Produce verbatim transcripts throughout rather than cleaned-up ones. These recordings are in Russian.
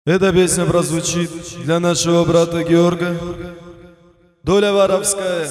Эта песня прозвучит для нашего брата Георга. Доля воровская.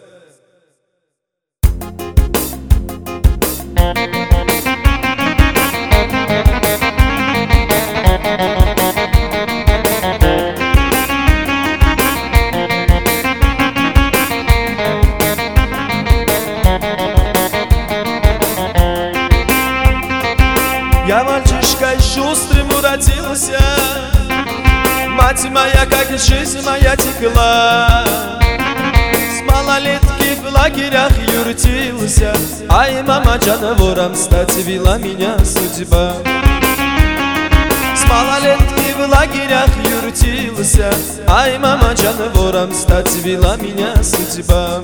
Я мальчишкой шустрым уродился, мать моя, как жизнь моя текла. С малолетки в лагерях ютился, ай, мама Джана, вором стать вела меня судьба. С малолетки в лагерях ютился, ай, мама Джана, вором стать вела меня судьба.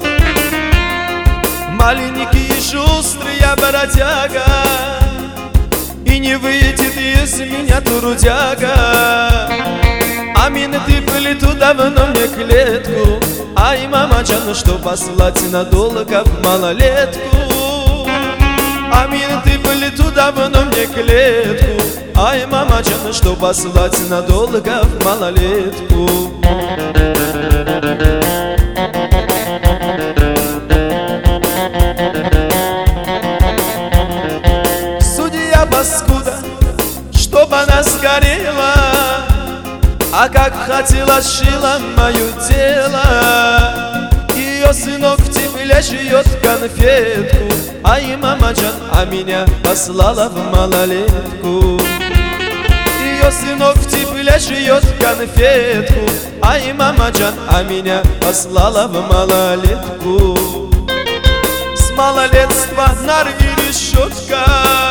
Маленький и шустрый я бродяга, и не выйдет из меня трудяга. А минуты были туда давно мне клетку, ай, мама Джана, что послать надолго в малолетку. А минуты были туда давно мне клетку, ай, мама Джана, что послать надолго в малолетку. Паскуда, чтоб она сгорела, а как хотела, сшила мое тело. Ее сынок в тепле жует конфетку, ай, мама Джан, а меня послала в малолетку. Ее сынок в тепле жует конфетку, ай, мама Джан, а меня послала в малолетку. С малолетства нарги решетка,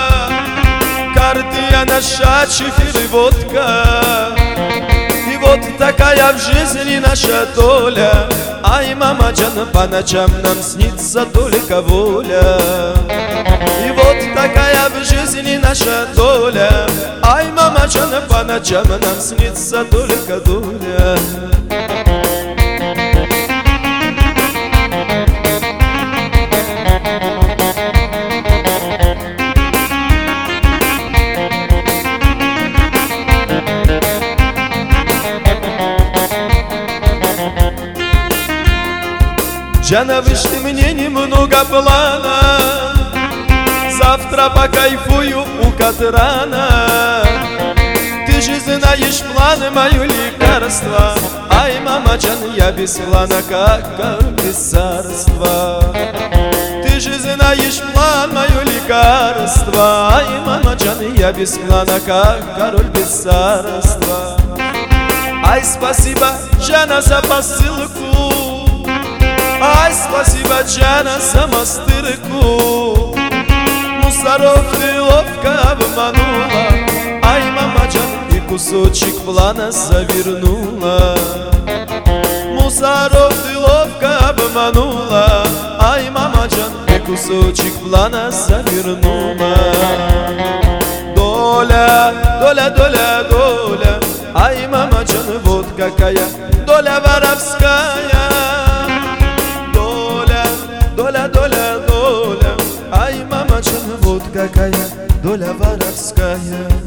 карты я наша, чефир и водка. И вот такая в жизни наша доля, ай, мама Джана, по ночам нам снится только воля. И вот такая в жизни наша доля, ай, мама Джана, по ночам нам снится только доля. Джана, вышли мне немного плана, завтра покайфую у Катрана. Ты же знаешь планы, мое лекарство, ай, мама Джан, я без плана, как без царства. Ты же знаешь план, мое лекарство, ай, мама Джан, я без плана, как король без царства. Ай, спасибо, Джана, за посылку, ай, спасибо, Джана, за мастырку. Мусоров ты ловко обманула, ай, мама Джан, и кусочек плана завернула. Мусоров ты ловко обманула, ай, мама Джан, и кусочек плана завернула. Доля, доля, доля, доля, ай, мама Джан, вот какая доля воровская. Доля, доля, доля, ай, мама Джана, вот какая доля воровская.